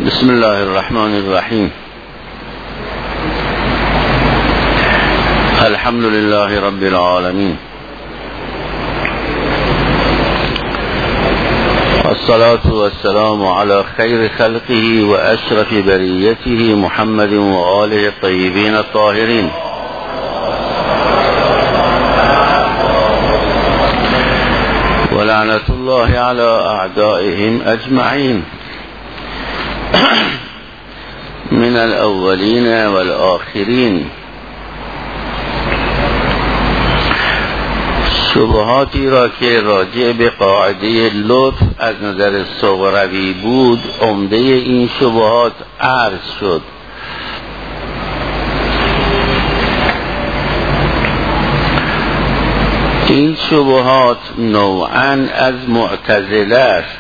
بسم الله الرحمن الرحیم. الحمد لله رب العالمين، والصلاة والسلام على خير خلقه وأشرف بريته محمد وآله الطيبين الطاهرين. ولعنة الله على أعدائهم أجمعين من الأولين والآخرين. شبهاتی را که راجع به قاعده لطف از نظر صغروی بود، عمده این شبهات عرض شد. این شبهات نوعاً از معتزله است،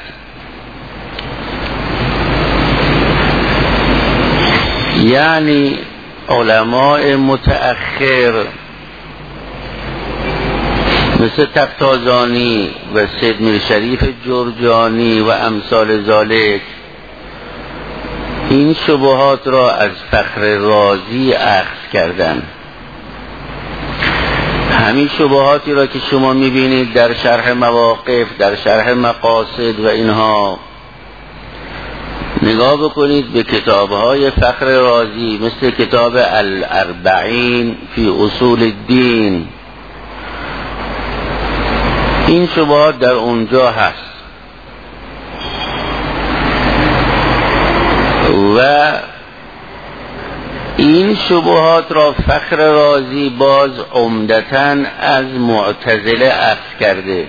یعنی علماء متأخر مثل تفتازانی و سید میرشریف جرجانی و امثال ذالک این شبهات را از فخر رازی اخذ کردند. همین شبهاتی را که شما میبینید در شرح مواقف، در شرح مقاصد و اینها، نگاه بکنید به کتاب‌های فخر رازی مثل کتاب الاربعین فی اصول الدین. این شبهات در اونجا هست و این شبهات را فخر رازی باز عمدتاً از معتزله اخذ کرده.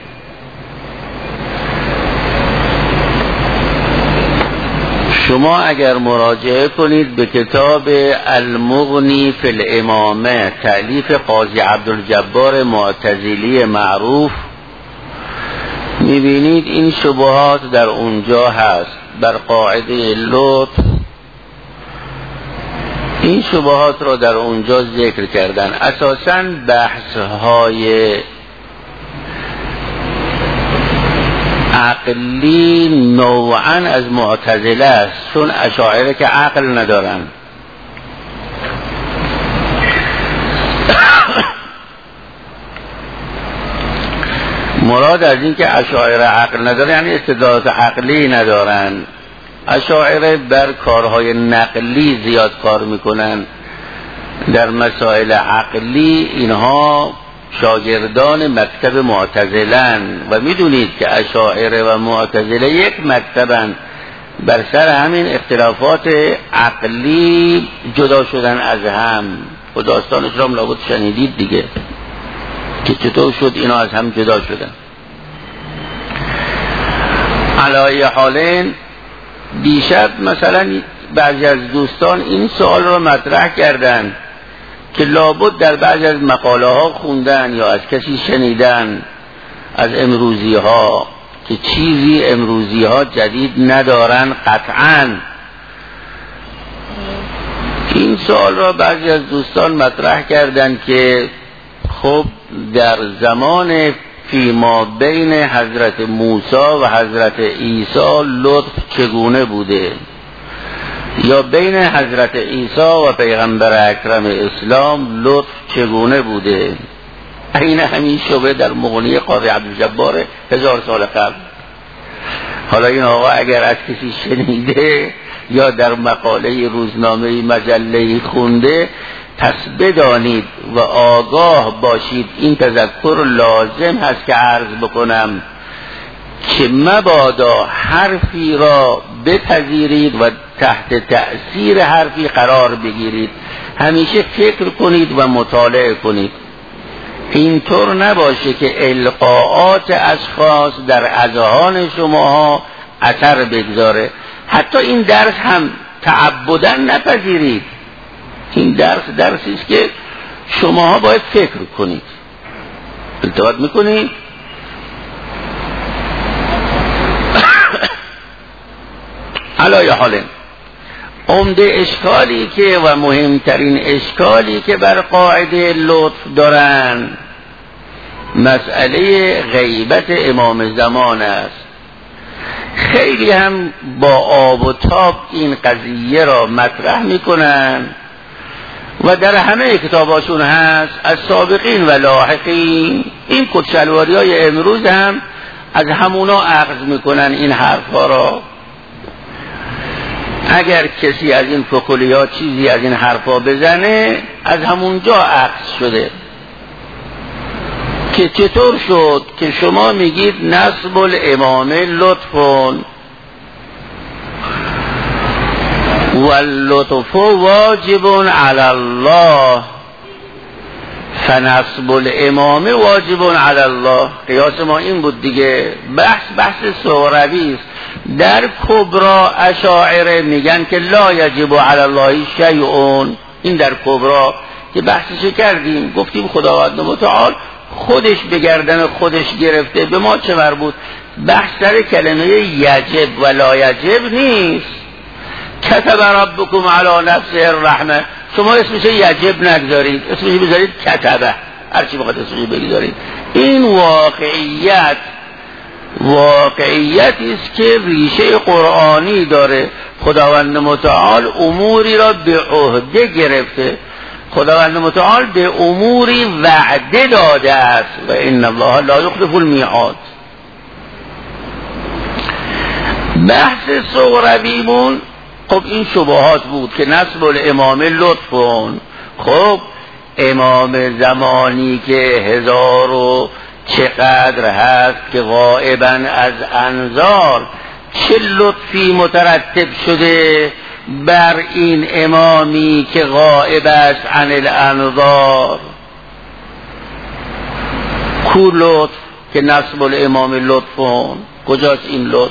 شما اگر مراجعه کنید به کتاب المغنی فی الامامه تألیف قاضی عبدالجبار معتزلی معروف، میبینید این شبهات در اونجا هست. بر قاعده لطف این شبهات را در اونجا ذکر کردن. اساساً بحث‌های عقلی نوعاً از معتزله است، چون اشاعره که عقل ندارن. مراد از این که اشاعره عقل ندارن یعنی استدلالات عقلی ندارن. اشاعره بر کارهای نقلی زیاد کار میکنن، در مسائل عقلی اینها شاگردان مکتب معتزلن و میدونید که اشاعره و معتزله یک مکتبن. بر سر همین اختلافات عقلی جدا شدن از هم و داستانش را لابد شنیدید دیگه که چطور شد اینا از هم جدا شدن. علی حالین دیشب مثلا بعضی از دوستان این سوال را مطرح کردند که لابد در بعضی از مقاله ها خوندن یا از کسی شنیدن از امروزی ها که چیزی امروزی ها جدید ندارن قطعاً. این سوال را بعضی از دوستان مطرح کردند که خب در زمان فیما بین حضرت موسی و حضرت عیسی لطف چگونه بوده، یا بین حضرت عیسی و پیغمبر اکرم اسلام لطف چگونه بوده. این همین شبه در مغنی قاضی عبدالجبار 1000 سال قبل. حالا این آقا اگر از کسی شنیده یا در مقاله روزنامه مجله خونده، پس بدانید و آگاه باشید. این تذکر لازم هست که عرض بکنم که مبادا حرفی را بپذیرید و تحت تأثیر حرفی قرار بگیرید. همیشه فکر کنید و مطالعه کنید. اینطور نباشه که القاءات اشخاص در اذهان شماها اثر بگذاره. حتی این درس هم تعبداً نپذیرید. این درسی است که شماها باید فکر کنید. التفات میکنید؟ علی حال عمده اشکالی که و مهمترین اشکالی که بر قاعده لطف دارن مسئله غیبت امام زمان است. خیلی هم با آب و تاب این قضیه را مطرح میکنن و در همه کتاباشون هست، از سابقین و لاحقین. این کتشلواری های امروز هم از همونا اخذ میکنن این حرفها را. اگر کسی از این فکولیات چیزی از این حرفها بزنه از همونجا اخذ شده. که چطور شد که شما میگید نصب الامامه لطفون واللطف واجب علی الله فنصب الامامه واجب علی الله. قیاس ما این بود دیگه. بحث سغروی است. در کبرا اشاعره میگن که لا یجب علی الله شیء. این در کبرا که بحثش کردیم، گفتیم خداوند متعال خودش به گردن خودش گرفته، به ما چه مربوط. بحث سر کلمه یجب و لا یجب نیست. کتب ربکم علی نفسه الرحمه، شما اسمش یجب نگذارید، اسمش بذارید کتبه، هرچی بخواد اسمش بگذارید. این واقعیتی است که ریشه قرآنی داره. خداوند متعال اموری را به عهده گرفته، خداوند متعال به اموری وعده داده است و ان الله لا یخلف المیعاد. بحث سغرویمون خب این شبهات بود که نصب الامامه لطفون. خب امام زمانی که 1000 و چقدر هست که غائبا از انظار، چه لطفی مترتب شده بر این امامی که غائب است عن الانظار؟ کو لطف که نصب الامام لطفون؟ کجاست این لطف؟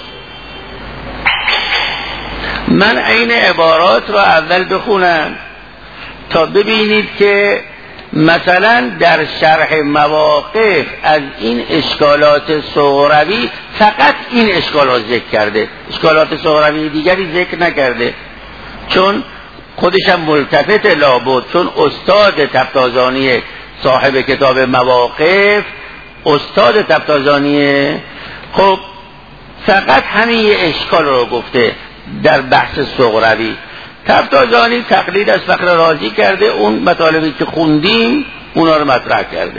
من این عبارات را اول بخونم تا ببینید که مثلا در شرح مواقف از این اشکالات سغروی فقط این اشکالات ذکر کرده، اشکالات سغروی دیگری ذکر نکرده، چون خودشم ملتفت لابد، چون استاد تبتازانی صاحب کتاب مواقف استاد تبتازانیه. خب فقط همین یه اشکال رو گفته در بحث سغروی. تبتازانی تقلید از فخر رازی کرده، اون مطالبی که خوندیم اونا رو مطرح کرده.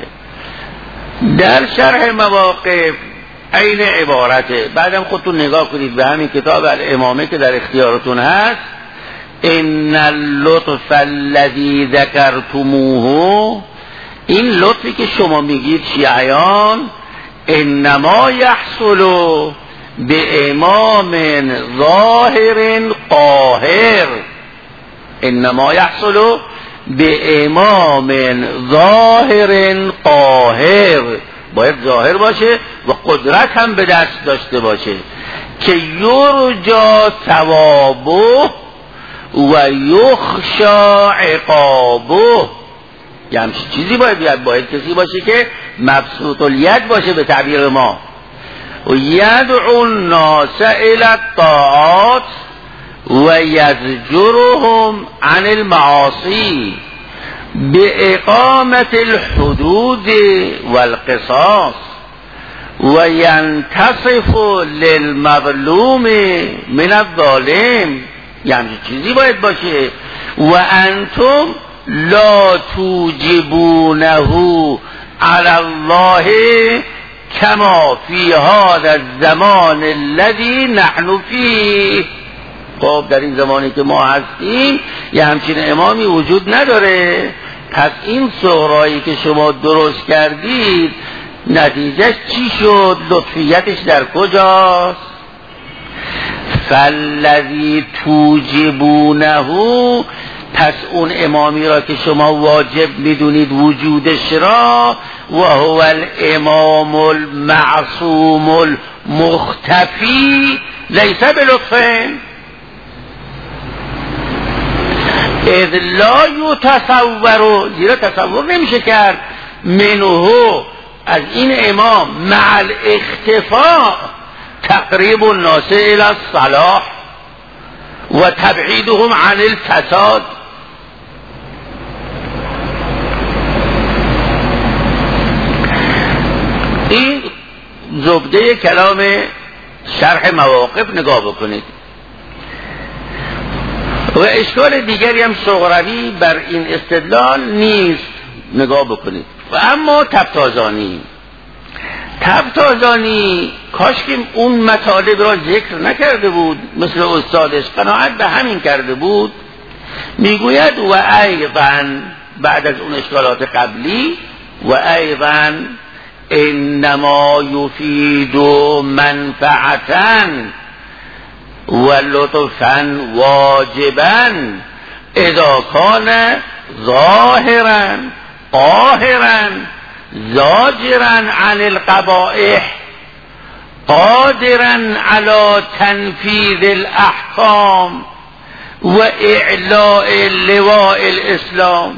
در شرح مواقف عین عبارته. بعدم خودتون نگاه کنید به همین کتاب الامامه که در اختیارتون هست. ان اللطف الذی ذکرتموه، این لطفی که شما میگید شیعیان، انما یحصل به امام ظاهر قاهر، انما یحصل به امام ظاهر قاهر، باید ظاهر باشه و قدرت هم به دست داشته باشه که یرجا ثوابه و یخشا عقابه. یه همچین چیزی باید کسی باشه که مبسوط الید باشه به تعبیر ما، و یدعو الناس الی الطاعات و یزجرهم عن المعاصی باقامت الحدود والقصاص و ینتصف للمظلوم من الظالم. یعنی چیزی باید باشه. و انتم لا توجبونه علی الله کما فی هذا الزمان الذی نحن فیه. خب در این زمانی که ما هستیم یه همچین امامی وجود نداره. پس این سغرایی که شما درست کردید نتیجهش چی شد؟ لطفیتش در کجاست؟ فالذی توجبونه، پس اون امامی را که شما واجب میدونید وجودش را، و هو الامام المعصوم المختفی لیس بلطفین اذ لا یتصور، زیرا تصور نمیشه کرد منه از این امام مع الاختفاء تقریب الناس الى الصلاح و تبعیدهم عن الفساد. این زبده کلام شرح مواقف نگاه بکنید. و اشکال دیگری هم شغروی بر این استدلال نیست، نگاه بکنید. و اما تبتازانی کاش که اون مطالب را ذکر نکرده بود، مثل استادش قناعت به همین کرده بود. میگوید و ایضا بعد از اون اشکالات قبلی و ایضا انما یفید منفعتا و لطفا واجبا اذا کان ظاهرا قاهرا زاجرا عن القبائح قادرا على تنفيذ الاحکام و اعلاء لواء الاسلام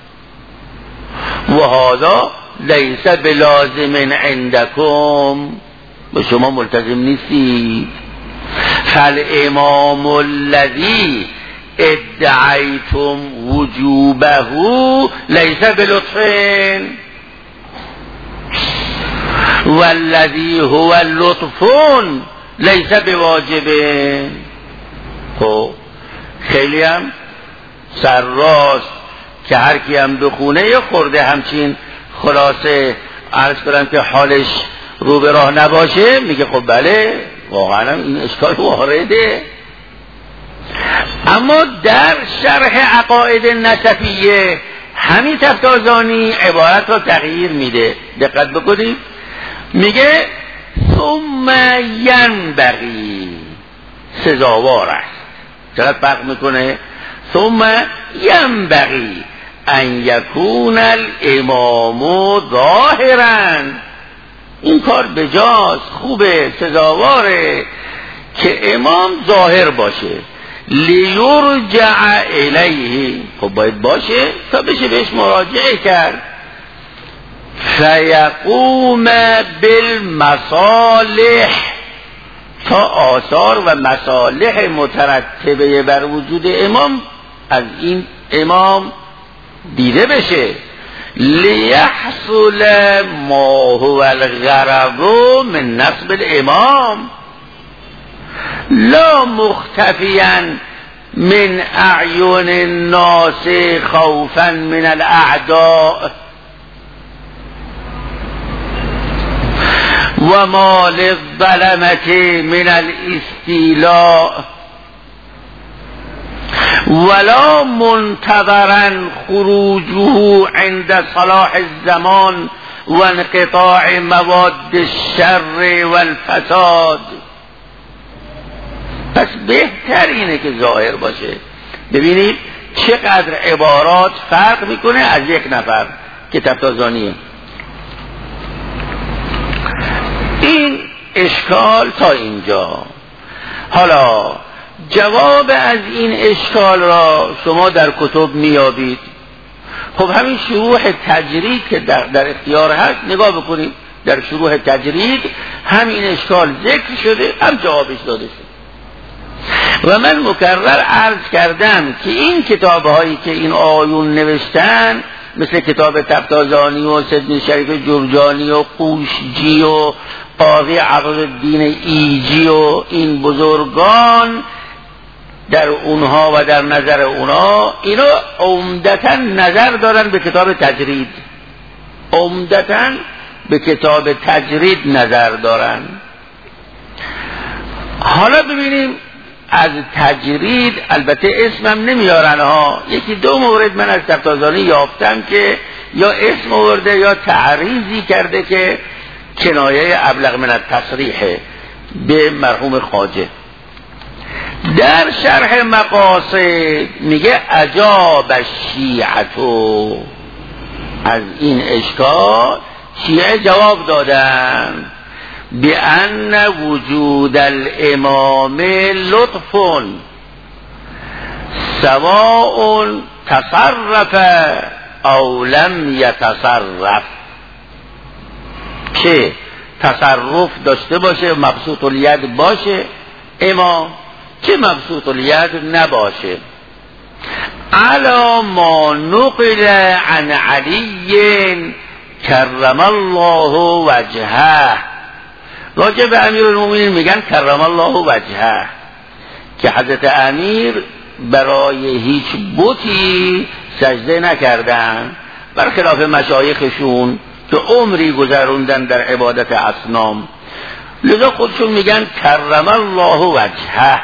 و هذا لیس بلازم عندکم، به شما ملتزم نیستید. فالامام الذی ادعیتم وجوبه لیس بلطف والذی هو لطف لیس بواجب. خب خیلی هم سرراست که هر کی هم بخونه یه خورده همچین خلاصه عرض کنم که حالش رو به راه نباشه، میگه خب بله واقعا این اشکال وارده. اما در شرح عقاید نسفیه همین تفتازانی عبارت را تغییر میده، دقت بکنید. میگه ثم ینبغی، سزاوار است. چقدر فرق میکنه؟ ثم ینبغی ان یکون الامام ظاهرا، این کار بجاست، خوبه، سزاواره که امام ظاهر باشه. لیرجع الیه، خب باید باشه تا بشه بهش مراجعه کرد. فیقوم بالمصالح، تا آثار و مصالح مترتبه بر وجود امام از این امام دیده بشه. لیحصل ما هو الغرض من نصب الامام لا مختفیا من اعین الناس خوفا من الاعداء و ما للظلمة من الاستیلاء ولا منتظرا خروجه عند صلاح الزمان و انقطاع مواد الشر والفساد. پس بهتر اینه که ظاهر باشه. ببینید چقدر عبارات فرق میکنه از یک نفر که تفتازانیه. این اشکال تا اینجا. حالا جواب از این اشکال را شما در کتب میابید. خب همین شروح تجرید که در اختیار هست نگاه بکنید. در شروح تجرید همین اشکال ذکر شده، هم جوابش داده شده. و من مکرر عرض کردم که این کتاب هایی که این آیون نوشتن، مثل کتاب تفتازانی و سید شریف جرجانی و قوشجی و قاضی عقدالدین ایجی و این بزرگان، در اونها و در نظر اونها اینا عمدتاً نظر دارن به کتاب تجرید، عمدتاً به کتاب تجرید نظر دارن. حالا ببینیم از تجرید، البته اسمم نمیارن ها، یکی دو مورد من از تفتازانی یافتم که یا اسم آورده یا تعریضی کرده که کنایه ابلغ من التصریح به مرحوم خواجه. در شرح مقاصد میگه اجاب الشیعة، از این اشکال شیعه جواب دادن بأن وجود الامام لطف سواء تصرف او لم یتصرف، که تصرف داشته باشه، مبسوط الید باشه امام، که مبسوط الید نباشه. علی ما نقل عن علی کرم الله وجهه راجع به امیرالمومنین میگن کرم الله وجهه، که حضرت امیر برای هیچ بتی سجده نکردن، برخلاف مشایخشون که عمری گذروندن در عبادت اصنام. لذا خودشون میگن کرم الله وجهه.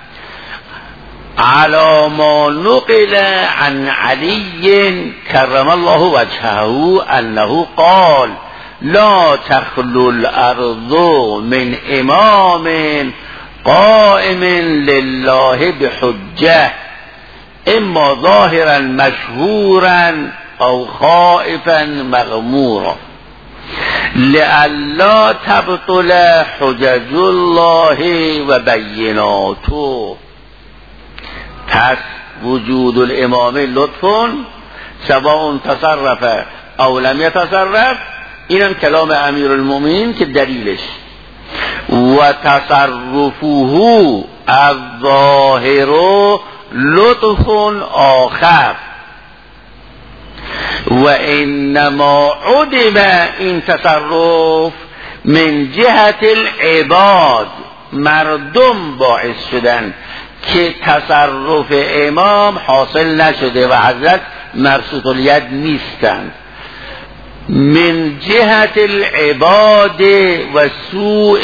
علی ما نقل عن علی کرم الله وجهه انه قال لا تخلو الارض من امام قائم لله بحجه اما ظاهرا مشهورا او خائفا مغمورا لئلا تبطل حجج الله و بیناته. پس وجود الامام لطف سواء تصرف او لم یتصرف، اینم کلام امیرالمومنین که دلیلش و تصرفه الظاهر لطف آخر و انما عدم این تصرف من جهت العباد، مردم باعث شدن که تصرف امام حاصل نشده و حضرت مبسوط الید نیستند. من جهت العباد و سوء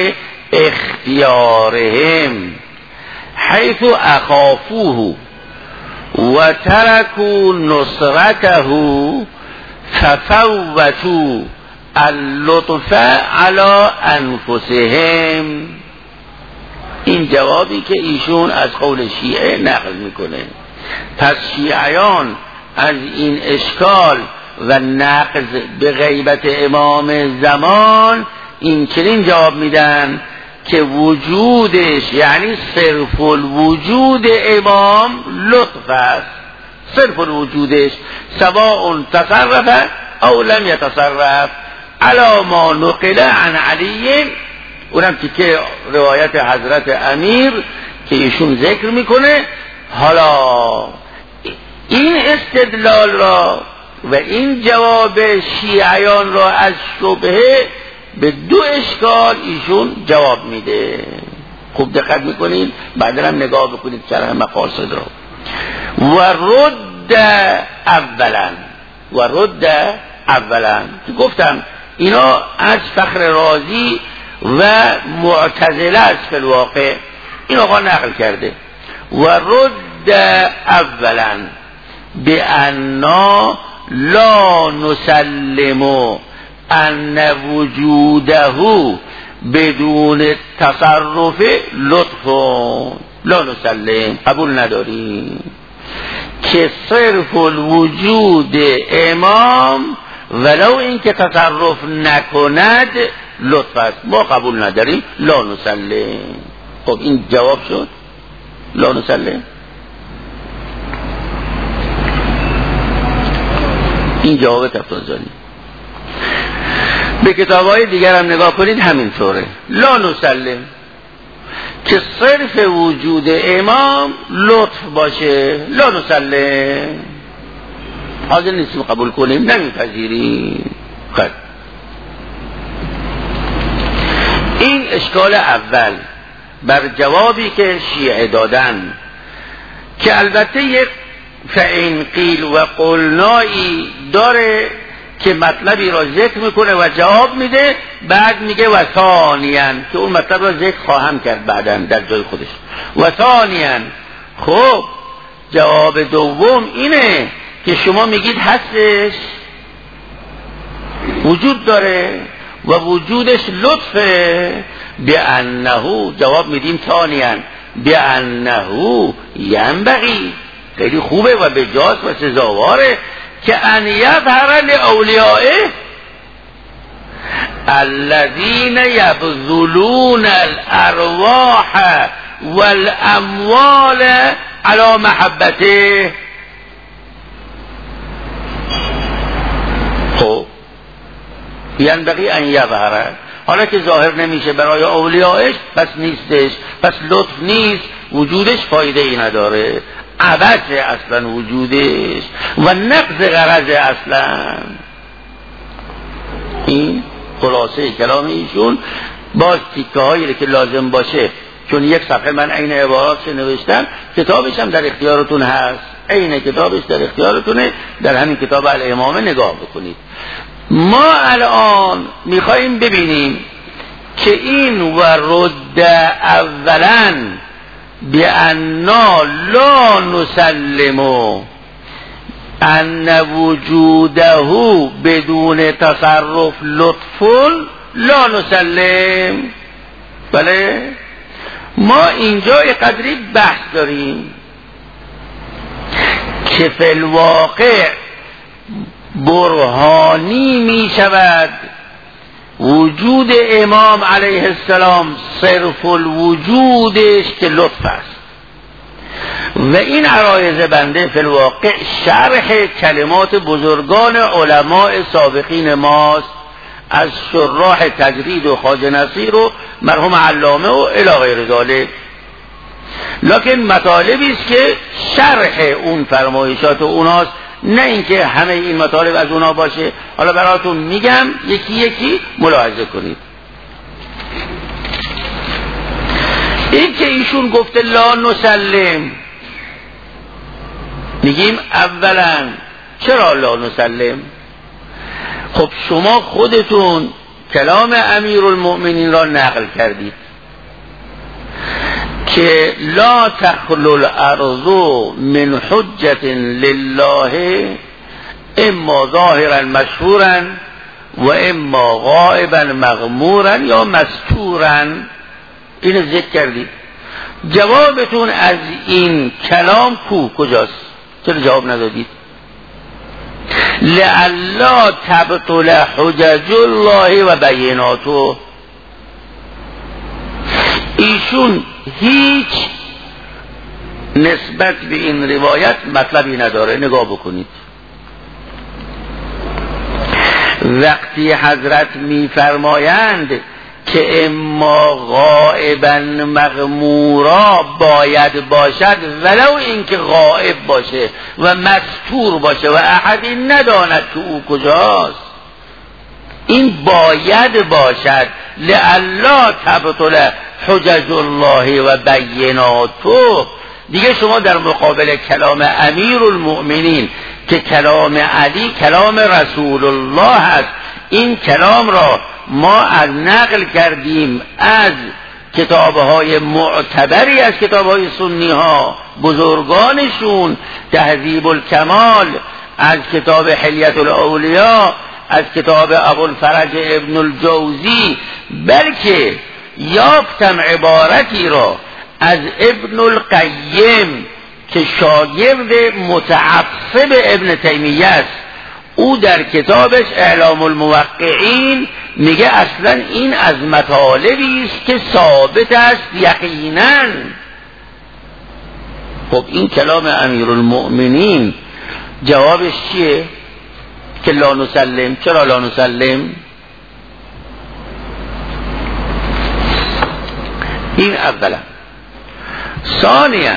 اختیارهم حيث اخافوه و ترکوا نصرته ففوتوا اللطف على انفسهم. این جوابی که ایشون از قول شیعه نقل میکنه. پس شیعیان از این اشکال و نقض به غیبت امام زمان این چنین جواب میدن که وجودش یعنی صرف الوجود امام لطف است، صرف الوجودش سواء تصرف او لم یتصرف علی ما نقل عن علی. اونم که روایت حضرت امیر که ایشون ذکر میکنه. حالا این استدلال را و این جواب شیعیان را از شبهه به دو اشکال ایشون جواب میده. خوب دقت میکنید، بعدا هم نگاه بکنید شرح مقاصد را. و رد اولا که گفتم اینا از فخر رازی و معتزله است فی الواقع، این آقا نقل کرده. و رد اولا بأننا لا نسلم ان وجوده بدون تصرف لطف، لا نسلم، قبول نداریم که صرف الوجود امام ولو این که تصرف نکند لطف است، ما قبول نداریم، لا نسلم. خب این جواب شد، لا نسلم. این جواب تفضلی. به کتاب‌های دیگر هم نگاه کنید همینطوره، لا نسلم که صرف وجود امام لطف باشه، لا نسلم، حاضر نیستیم قبول کنیم، نمیپذیریم. خب این اشکال اول بر جوابی که شیعه دادن، که البته یک فإن قیل و قلنایی داره که مطلبی را ذکر میکنه و جواب میده، بعد میگه و ثانیاً، که اون مطلب را ذکر خواهم کرد بعداً در جای خودش. و ثانیاً، خب جواب دوم اینه که شما میگید هستش، وجود داره و وجودش لطفه، بأنه، جواب میدیم ثانیاً بأنه ینبغی، خیلی خوبه و بجاست و سزاواره که ان یظهر لاولیائه الذین یبذلون الارواح والاموال علی محبته. خب ینبغی ان یظهر، حالا که ظاهر نمیشه برای اولیائش پس نیستش، پس لطف نیست، وجودش فایده ای نداره، عبث اصلا وجودش و نقض غرض اصلا. این خلاصه کلام ایشون باز تیکه هایی که لازم باشه، چون یک صفحه من عین عباراتش نوشتم، کتابش هم در اختیارتون هست، عین کتابش در اختیارتونه، در همین کتاب الامامه نگاه بکنید. ما الان میخواییم ببینیم که این و رد اولا بأننا لا نسلم ان وجوده بدون تصرف لطف لا نسلم. بله، ما اینجا یه قدری بحث داریم که فی الواقع برهانی می شود وجود امام علیه السلام صرف الوجودش که لطف است، و این عرایض بنده فی الواقع شرح کلمات بزرگان علماء سابقین ماست، از شراح تجرید و خواجه نصیر و مرحوم علامه و الی غیر ذلک. لکن مطالبی است که شرح اون فرمایشات اوناست، نه اینکه همه این مطالب از اونا باشه. حالا براتون میگم یکی یکی ملاحظه کنید. این که ایشون گفته لا نسلم، میگیم اولا چرا لا نسلم؟ خب شما خودتون کلام امیرالمؤمنین را نقل کردید که لا تخلو الارض من حجة لله اما ظاهرا مشهورا و اما غائبا مغمورا یا مستورا. اینو ذکر کردید. جوابتون از این کلام کجاست؟ چرا جواب ندادید؟ لئلا تبطل حجج الله و بیناته. ایشون هیچ نسبت به این روایت مطلبی نداره. نگاه بکنید، وقتی حضرت میفرمایند که اما غائبا مغمورا باید باشد، ولو اینکه غائب باشه و مستور باشه و احدی نداند که او کجاست، این باید باشد. لئلا تبطل حجج الله و بیناته. دیگه شما در مقابل کلام امیرالمؤمنین که کلام علی کلام رسول الله است، این کلام را ما از نقل کردیم از کتابهای معتبری از کتابهای سنی ها، بزرگانشون، تهذیب الکمال از کتاب حلیت الاولیاء، از کتاب ابوالفرج ابن الجوزی، بلکه یافتم عبارتی را از ابن القیم که شاگرد متعصب ابن تیمیه است. او در کتابش اعلام الموقعین میگه اصلا این از مطالبی است که ثابت است یقینا. خب این کلام امیرالمؤمنین جوابش چیه؟ که لا نسلم. چرا لا نسلم؟ این اولا. ثانیا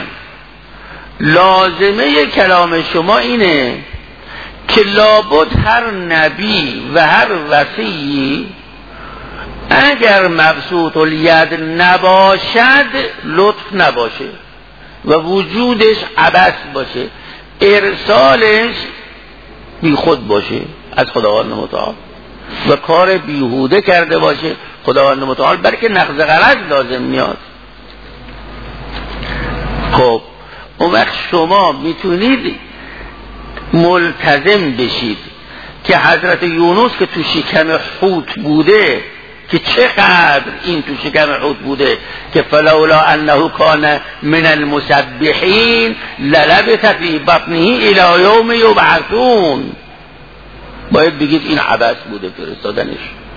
لازمه کلام شما اینه که لابد هر نبی و هر وصی اگر مبسوط الید نباشد لطف نباشه و وجودش عبث باشه، ارسالش بی خود باشه از خداوند متعال و کار بیهوده کرده باشه خداوند متعال، بلکه نقض غرض لازم میاد. خب اون وقت شما میتونید ملتزم بشید که حضرت یونس که تو شکم حوت بوده، که چقدر این تو شکم حوت بوده، که فلولا انه کان من المسبحین للبث فی بطنه الی یوم یبعثون، باید بگید این عبث بوده فرستادنش،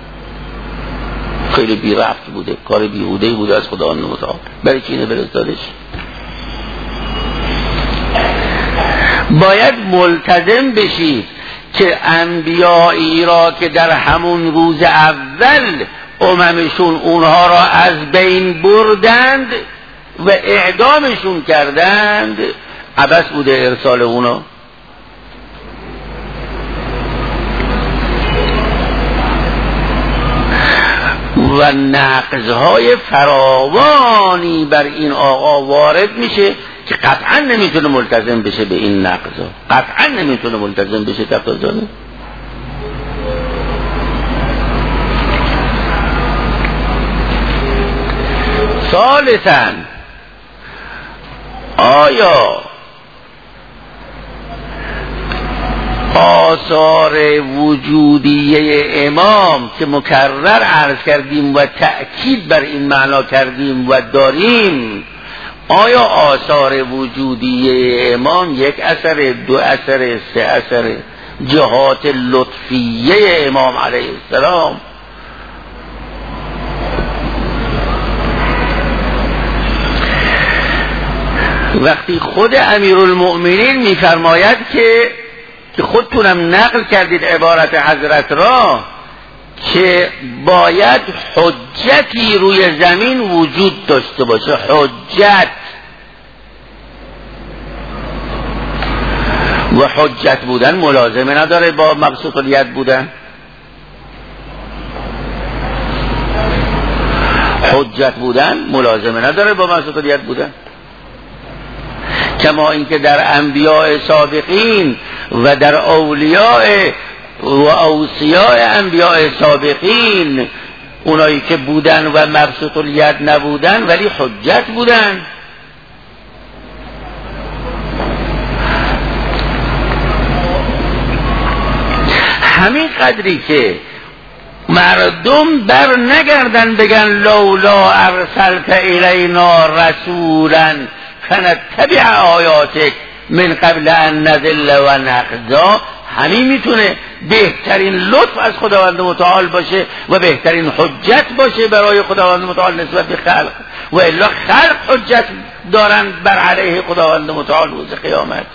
خیلی بی رفت بوده، کار بیهوده بوده از خداوند متعال، برای چی اینو فرستادش؟ باید ملتزم بشید که انبیایی را که در همون روز اول اممشون اونها را از بین بردند و اعدامشون کردند، عبث بوده ارسال اونا. و نقضهای فراوانی بر این آقا وارد میشه که قطعا نمیتونه ملتزم بشه به این نقضها، قطعا نمیتونه ملتزم بشه تقاضانه. ثالثاً آیا آثار وجودیه امام که مکرر عرض کردیم و تأکید بر این معنا کردیم و داریم، آیا آثار وجودیه امام یک اثر، دو اثر، سه اثر، جهات لطفیه امام علیه السلام، وقتی خود امیرالمؤمنین میفرماید که خودتونم نقل کردید عبارت حضرت را که باید حجتی روی زمین وجود داشته باشه، حجت، و حجت بودن ملازمه نداره با مبسوط الید بودن. حجت بودن ملازمه نداره با مبسوط الید بودن، کما اینکه در انبیاء سابقین و در اولیاء و اوصیاء انبیاء سابقین، اونایی که بودن و مبسوط الید نبودن ولی حجت بودن. همین قدری که مردم بر نگردن بگن لولا ارسلت الینا رسولا فنتبع آیاتک من قبل ان نذل و نخزا، همین میتونه بهترین لطف از خداوند متعال باشه و بهترین حجت باشه برای خداوند متعال نسبت به خلق، و الا خلق حجت دارن بر علیه خداوند متعال روز قیامت.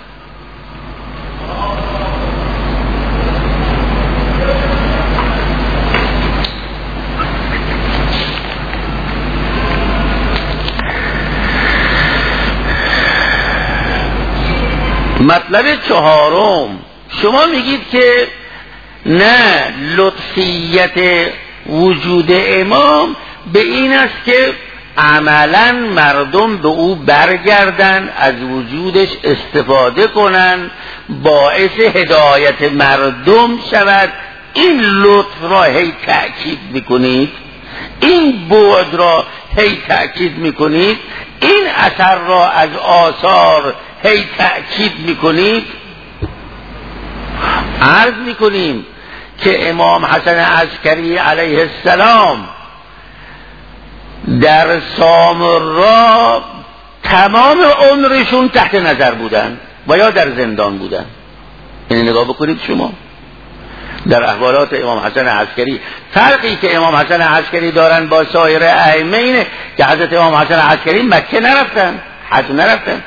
مطلب چهارم، شما میگید که نه، لطفیت وجود امام به این است که عملا مردم به او برگردن، از وجودش استفاده کنن، باعث هدایت مردم شود. این لطف را هی تأکید میکنید، این بعد را هی تأکید میکنید، این اثر را از آثار هی تأکید میکنید. عرض میکنیم که امام حسن عسکری علیه السلام در سامرا تمام عمرشون تحت نظر بودن و یا در زندان بودن. این نگاه بکنید شما در احوالات امام حسن عسکری. فرقی که امام حسن عسکری دارن با سایر ائمه اینه که حضرت امام حسن عسکری مکه نرفتن، حج نرفتن.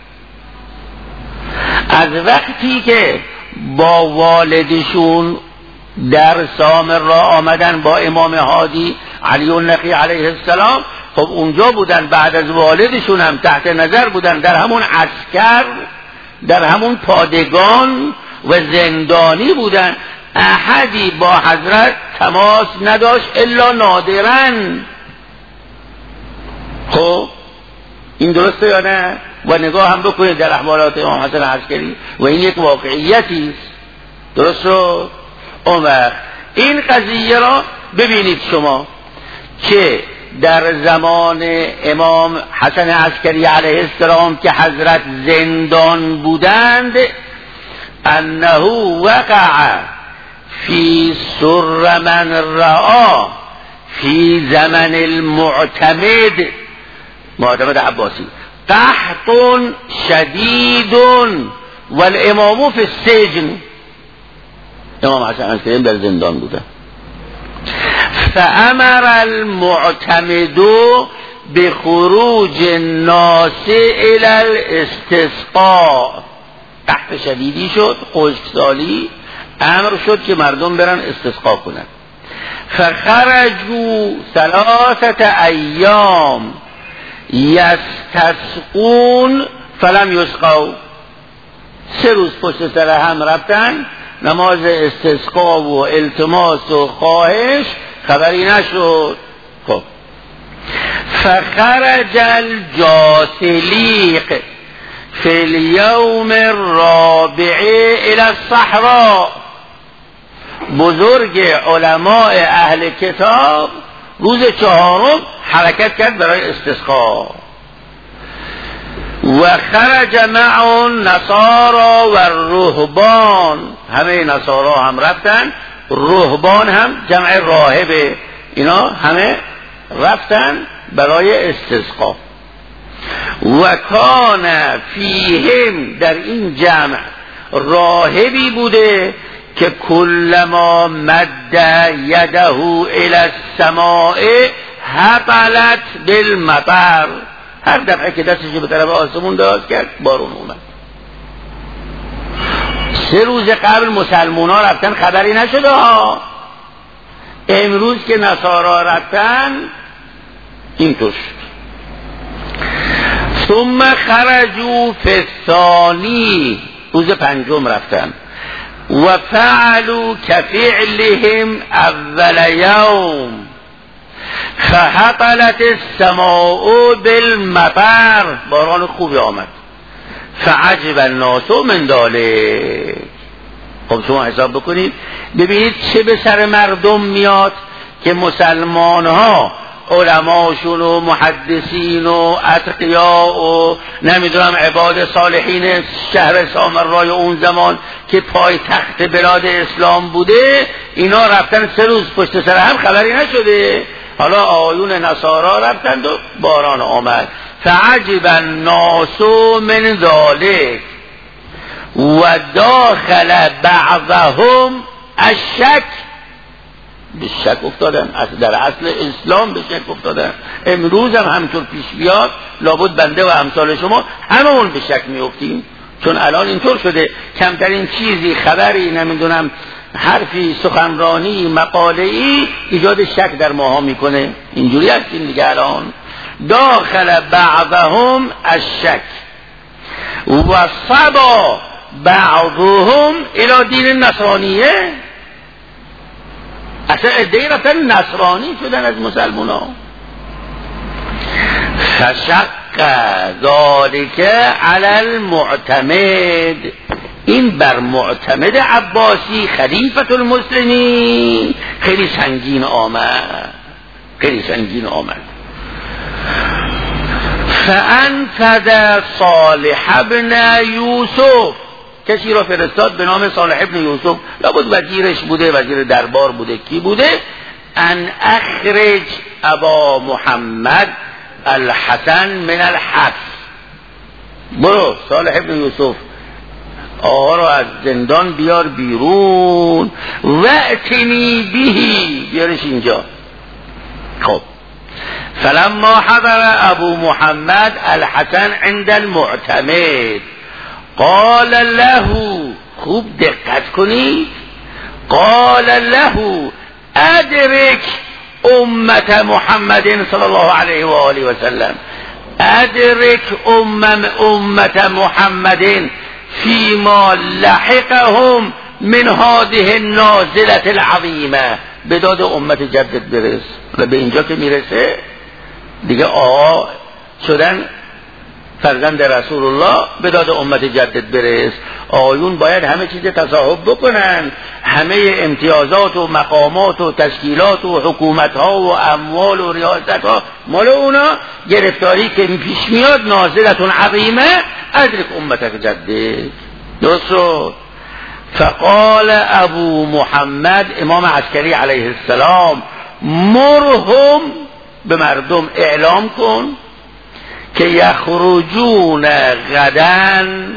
از وقتی که با والدشون در سامرا آمدن با امام هادی علی النقی علیه السلام، خب اونجا بودن، بعد از والدشون هم تحت نظر بودن، در همون عسکر، در همون پادگان و زندانی بودن. احدی با حضرت تماس نداشت الا نادراً. خب این درسته یا نه؟ و نگاه هم بکنید در احوالات امام حسن عسکری و این یک واقعیتی است. درست شد؟ اون وقت این قضیه را ببینید شما که در زمان امام حسن عسکری علیه السلام که حضرت زندان بودند، انه وقع فی سر من رعا فی زمن معتمد عباسی قحط شدید والامام فی السجن. امام حسن عسکری در زندان بودن. فامر المعتمد بخروج الناس الى الاستسقاء. قحط شدیدی شد، خشکسالی، امر شد که مردم برن استسقا کنن. فخرجوا 3 ایام یستسقون فلم یسقوا. 3 روز پشت سر هم رفتن نماز استسقا و التماس و خواهش، خبری نشد. فخرج الجاثلیق فی الیوم الرابع الی الصحراء. بزرگ علماء اهل کتاب روز چهارم حرکت کرد برای استسقا. و خرج مع النصارى و الرهبان، همه نصارا هم رفتن، رهبان هم جمع راهبه، اینا همه رفتن برای استسقا. و کان فیهم، در این جمع راهبی بوده که کلما مد یده الی السماء هطلت بالمطر، هر دفعه که دستش به طرف آسمون دراز کرد بارون اومد. 3 روز قبل مسلمان ها رفتن خبری نشده ها، امروز که نصارا رفتن اینطور شد. ثم خرجوا فی الثانی، روز پنجم رفتن. و فعلوا كفعلهم اول یوم فهطلت السماء بالمطر، باران خوبی آمد. فعجب الناس من ذلک. خب شما حساب بکنید ببینید چه به سر مردم میاد که مسلمان ها علماشون و محدثین و اتقیا و نمیدونم عباد صالحین شهر سامرای اون زمان که پای تخت بلاد اسلام بوده، اینا رفتن 3 روز پشت سر هم خبری نشده. حالا آیون نصارا رفتند و باران آمد. فعجب الناس من ذلک و داخل بعضهم الشک، به شک افتادن، در اصل اسلام به شک افتادن. امروز هم همطور پیش بیاد لابد بنده و امثال شما هممون به شک میافتیم، چون الان اینطور شده کمترین چیزی، خبری، نمیدونم حرفی، سخنرانی، مقاله‌ای ایجاد شک در ماها میکنه. اینجوری هستیم دیگه. الان داخل بعضهم الشک و صبا بعضهم الی دین النصرانیه، اصلا ادعی رفتن نصرانی شدن از مسلمان ها. فشق ذالک علی المعتمد، این بر معتمد عباسی خلیفة المسلمین خیلی سنگین آمد، خیلی سنگین آمد. فانفذ صالح ابن یوسف، کسی را فرستاد به نام صالح ابن یوسف، لابد وزیرش بوده، وزیر دربار بوده، کی بوده؟ ان اخرج ابا محمد الحسن من الحبس، برو صالح ابن یوسف آقا را از زندان بیار بیرون، واتنی بهی، بیارش اینجا. خب فلما حضر ابو محمد الحسن عند المعتمد قال له، خوب دقت کنید، قال له ادرک امت محمد صلی الله علیه و آله و سلم، ادرک امت محمد فیما لحقهم من هذه النازله العظیمه، به داد امت جدت برس. و به اینجا که میرسه دیگه آقا شدن فرزند رسول الله، به داد امت جدت برس. آیون باید همه چیز تصاحب بکنن، همه امتیازات و مقامات و تشکیلات و حکومت ها و اموال و ریاست ها مال اونا، گرفتاری که پیش میاد نازلتون عظیمه، ادرک امتک جدت. درست. فقال ابو محمد امام عسکری علیه السلام مرهم، به مردم اعلام کن که یخرجون غدن،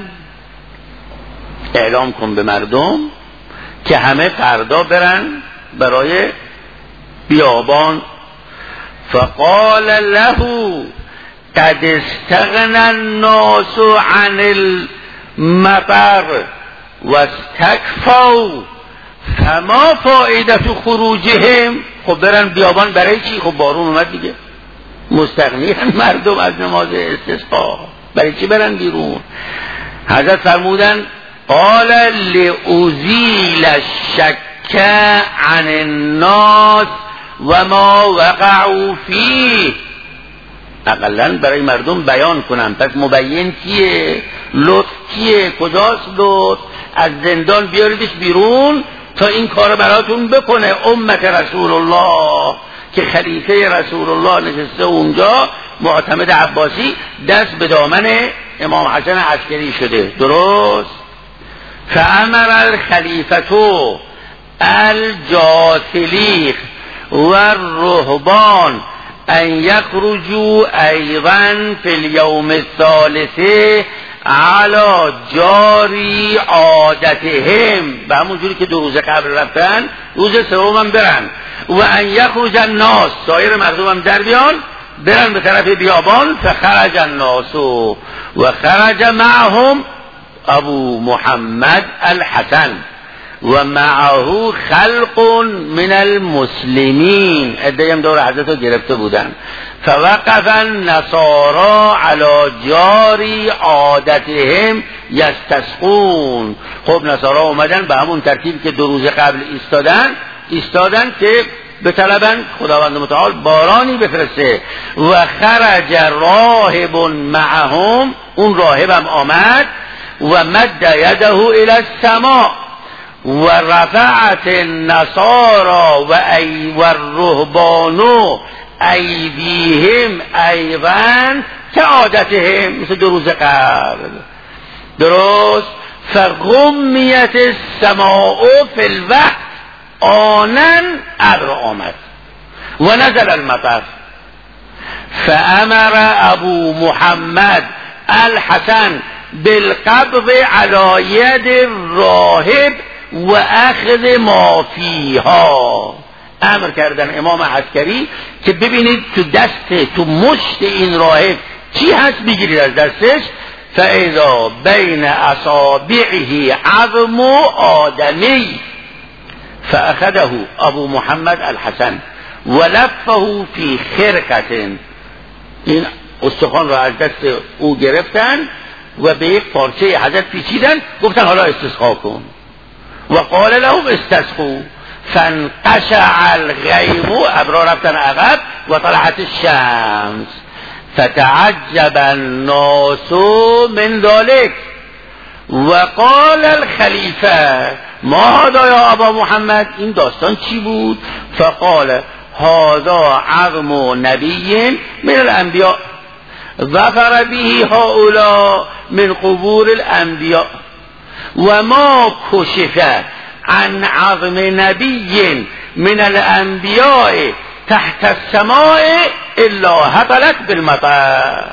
اعلام کن به مردم که همه فردا برن برای بیابان. فقال له قد استغنى الناس عن المطر واستكفوا فما فائدة خروجهم. خب برن بیابان برای چی؟ خب بارون اومد دیگه، مستغنی مردم از نماز استسقا، برای چی برن بیرون؟ حضرت فرمودن قال لأزیل الشک عن الناس و ما وقعوا فیه، اقلا برای مردم بیان کنم. پس مبین کیه؟ لطف کیه؟ کجاست لطف؟ از زندان بیاریدش بیرون تا این کار براتون بکنه. امت رسول الله که خلیفه رسول الله نشسته اونجا، معتمد عباسی دست به دامن امام حسن عسکری شده. درست؟ فامر الخلیفة الجاثلیق و الرهبان ان یخرجوا ایضا فی اليوم الثالث علی جاری عادتهم، به همون جوری که 2 روز قبل رفتن روز سوم هم برن. و ان یخرج الناس، سایر مردم هم در بیان برن به طرف بیابان. فخرج الناس و خرج معهم ابو محمد الحسن و معه خلق من المسلمین، عده‌ای هم دور حضرت رو گرفته بودن. فوقف النصارى على جاری عادتهم یستسقون. خب نصارا اومدن به همون ترتیب که 2 روز قبل ایستادن که به طلبن خداوند متعال بارانی بفرسته. و خرج راهب معهم، اون راهبم آمد. و مد یده الى السماء و رفعت النصارى و الرهبان ایدیهم ایضا کعادتهم، مثل 2 روز قبل. درست؟ فغمیت السماء فی الوقت آنن ابر آمد و نزل المطر. فامر ابو محمد الحسن بالقبض على ید الراهب و اخذ ما فیها. امر کردن امام عسکری که ببینید تو مشت این راهب چی هست بگیرید از دستش. فاذا بین اصابعه عظم آدمی فاخذه ابو محمد الحسن ولفه فی خرقة. این استخوان را از دست او گرفتن و به یک پارچه حضرت پیچیدن، گفتن حالا استسقا کن. و قال لهم استسقوا فانقشع الغیم، ابرا رفتن عقب. و طلعت الشمس فتعجب الناس من ذلك و قال الخلیفه ما هذا یا ابا محمد، این داستان چی بود؟ فقال هذا عظم نبی من الانبیاء ظفر به هؤلاء من قبور الانبیاء و ما کشف عن عظم نبی من الانبیاء تحت السماء الا هطلت بالمطر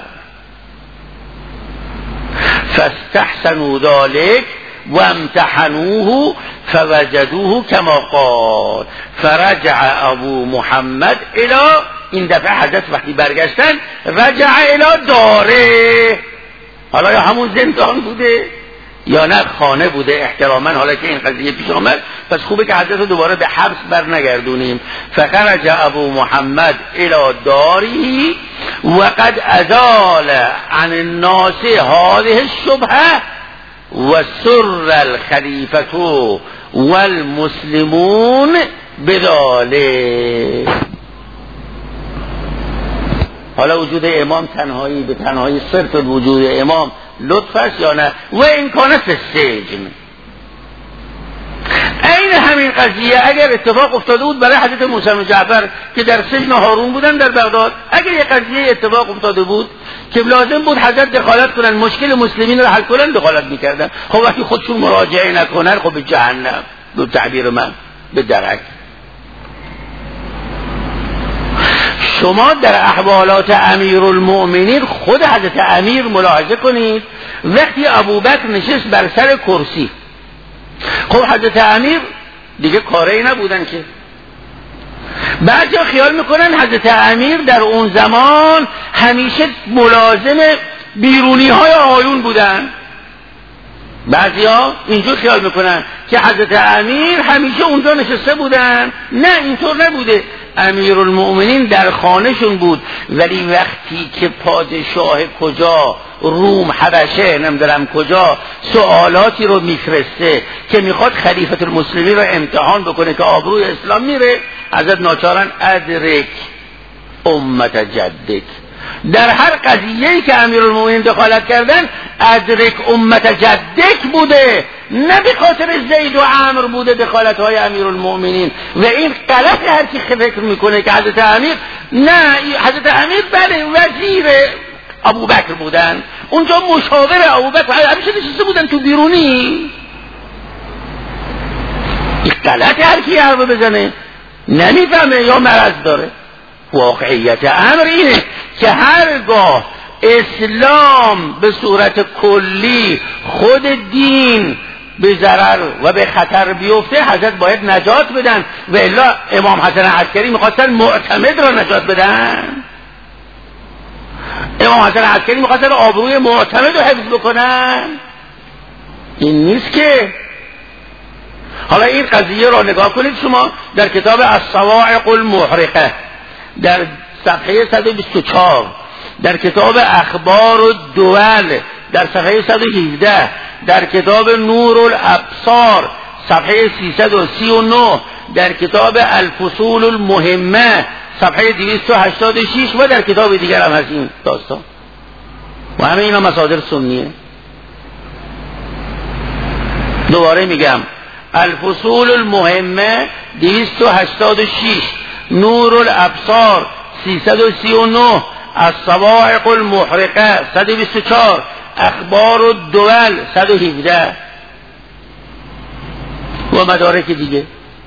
فاستحسنوا ذلك وامتحنوه فوجدوه كما قال فرجع ابو محمد الى، این دفعه حضرت وقتی برگشتن رجع الى داره. حالا یا همون زندان بوده یا نه خانه بوده احتراما، حالا که این قضیه پیش آمد پس خوبه که حضرت رو دوباره به حبس بر نگردونیم. فخرج ابو محمد الى داری و قد ازال عن الناس هذه الشبهه و سر الخلیفه والمسلمون بذلك. حالا وجود امام تنهایی به تنهایی صرف وجود امام لطف است یا نه؟ و این کانه فی السجن. این همین قضیه اگر اتفاق افتاده بود برای حضرت موسی و جعفر که در سجن هارون بودن در بغداد، اگر یه قضیه اتفاق افتاده بود که لازم بود حضرت دخالت کنن مشکل مسلمین رو حل کنن، دخالت میکردن. خب وقتی خودشون مراجعه نکنن خب به جهنم، به تعبیر من به درک. شما در احوالات امیرالمؤمنین خود حضرت امیر ملاحظه کنید، وقتی ابوبکر نشست بر سر کرسی، خب حضرت امیر دیگه کاری نبودن که. بعضیا خیال میکنن حضرت امیر در اون زمان همیشه ملازم بیرونی های آیون بودن. بعضیا اینجور خیال میکنن که حضرت امیر همیشه اونجا نشسته بودن. نه، اینطور نبوده. امیرالمؤمنین در خانهشون بود، ولی وقتی که پادشاه کجا، روم، حبشه، نمیدونم کجا، سوالاتی رو میفرسته که میخواد خلیفة المسلمین رو امتحان بکنه که آبروی اسلام میره، حضرت ناچارن ادرک امت جدک در هر قضیه‌ای که امیرالمومنین دخالت کردن ادرک امت جدک بوده، نه به خاطر زید و عمرو بوده دخالت‌های امیرالمومنین. و این غلط هر کی فکر میکنه که حضرت امیر، نه حضرت امیر بله وزیر ابوبکر بودن، اونجا مشاور ابوبکر همیشه نشسته بودن تو بیرونی. این غلط هر کی حرف بزنه نمیفهمه یا مرض داره. واقعیت امر اینه که هرگاه اسلام به صورت کلی خود دین به ضرر و به خطر بیفته حضرت باید نجات بدن، و الا امام حسن عسکری میخواستن معتمد را نجات بدن. امام حسن عسکری میخواستن آبروی معتمد رو حفظ بکنن. این نیست که. حالا این قضیه را نگاه کنید شما در کتاب الصواعق المحرقه در صفحه 124، در کتاب اخبار الدول در صفحه 117، در کتاب نور الابصار صفحه 339، در کتاب الفصول المهمه صفحه 286 و در کتاب دیگر هم هست این داستان. و همه اینا مصادر سنیه. دوباره میگم الفصول المهمه 286، نور الابصار 339، الصواعق المحرقه 124، اخبار الدول 117 و مدارک دیگه.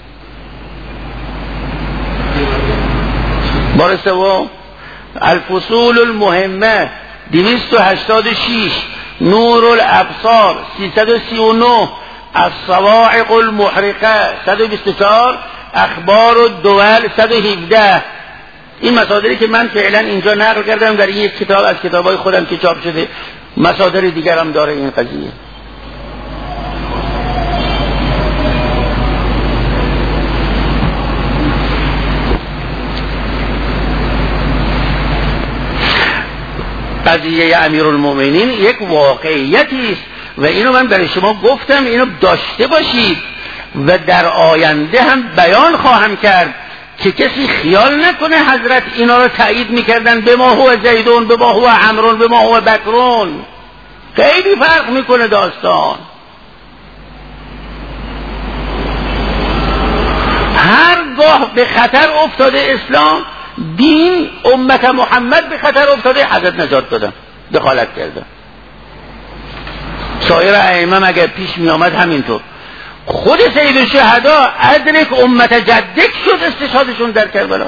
بار سوم الفصول المهمه 286، نور الابصار 339، الصواعق المحرقه 124، اخبار الدول 117. این مصادری که من فعلا اینجا نقل کردم در یک کتاب از کتابای خودم که چاپ شده، مصادر دیگر هم داره این قضیه. قضیه امیرالمومنین یک واقعیتی است و اینو من برای شما گفتم، اینو داشته باشید و در آینده هم بیان خواهم کرد که کسی خیال نکنه حضرت اینا رو تایید میکردن به ما هو زیدون، به ما هو عمرون، به ما هو بکرون. خیلی فرق میکنه داستان. هرگاه به خطر افتاده اسلام، دین، امت محمد به خطر افتاده، حضرت نجات دادن، دخالت کردن. سایر ائمه اگر پیش می آمد همینطور. خود سید الشهدا ادرک امت جدک شد استشهادشون در کربلا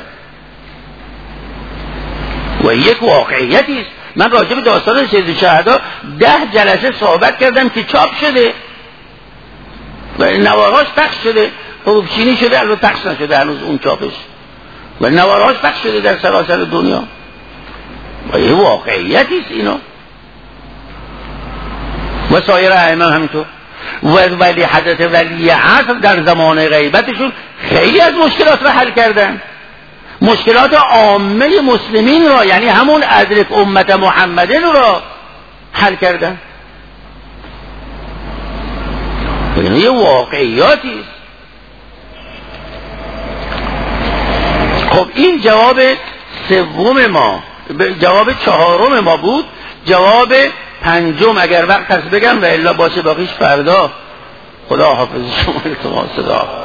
و یک واقعیتی است. من راجع به داستان سید الشهدا 10 جلسه صحبت کردم که چاپ شده و نوارهاش پخش شده، حروف چینی شده، البته پخش نشده هنوز اون چاپش، و نوارهاش پخش شده در سراسر دنیا و یک واقعیتی است اینا. و سایر ائمه همینطور. ولی حضرت ولی عصر در زمان غیبتشون خیلی از مشکلات را حل کردن، مشکلات عامه مسلمین را، یعنی همون ادرک امت محمدین را حل کردن. یعنی یه واقعیاتی است. خب این جواب سوم ما، جواب چهارم ما بود. جواب پنجم اگر وقت هست بگم و الا باشه باقیش فردا. خدا حافظ شما. التماس دعا.